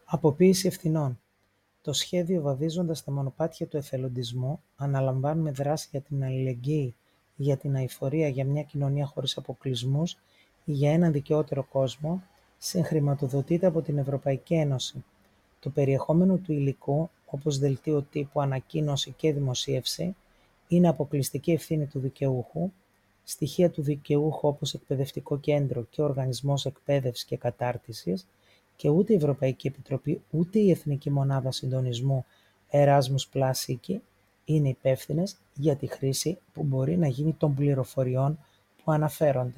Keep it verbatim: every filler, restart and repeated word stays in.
Αποποίηση ευθυνών. Το σχέδιο βαδίζοντας τα μονοπάτια του εθελοντισμού αναλαμβάνουμε δράση για την αλληλεγγύη, για την αειφορία, για μια κοινωνία χωρίς αποκλεισμούς, για έναν δικαιότερο κόσμο, συγχρηματοδοτείται από την Ευρωπαϊκή Ένωση. Το περιεχόμενο του υλικού, όπως δελτίο τύπου, ανακοίνωση και δημοσίευση, είναι αποκλειστική ευθύνη του δικαιούχου. Στοιχεία του δικαιούχου όπως εκπαιδευτικό κέντρο και οργανισμός εκπαίδευσης και κατάρτισης, και ούτε η Ευρωπαϊκή Επιτροπή ούτε η Εθνική Μονάδα Συντονισμού Erasmus Plus Iki είναι υπεύθυνες για τη χρήση που μπορεί να γίνει των πληροφοριών που αναφέρονται.